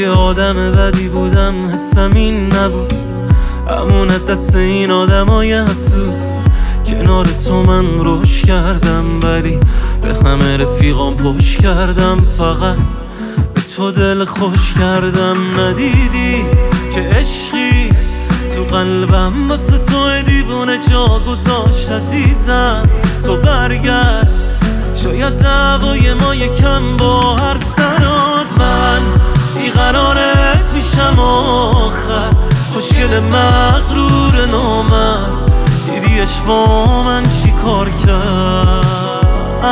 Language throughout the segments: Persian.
اگه آدم بدی بودم حسم این نبود، امونت دست این آدمای حسود. کنار تو من روش کردم ولی به همه رفیقام پشت کردم، فقط به تو دل خوش کردم. ندیدی که عشقی تو قلبم واسه تو دیوونه جا گذاشت عزیزم. تو برگرد شاید دعوای ما یکم با حرف نراد. من بیقرارت میشم آخر، خوشگل مغرور نامرد. دیدیش با من چی کار کرد؟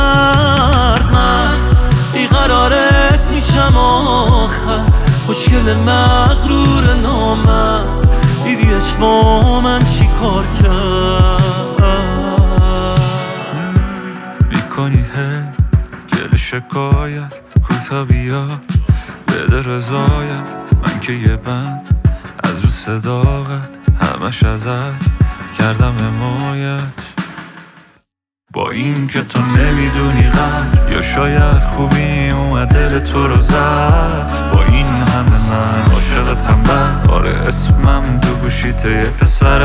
من بیقرارت میشم آخر، خوشگل مغرور نامرد. دیدیش با من چی کار کرد؟ میکنی گل شکایت، کوتا بیا بده رضایت. من که یه بند از رو صداقت، همش ازت کردم حمایت. با این که تو نمیدونی قدر، یا شاید خوبی اومد دل تو رو زد. با این همه من عاشقتم، آره اسمم تو گوشیته یه پسر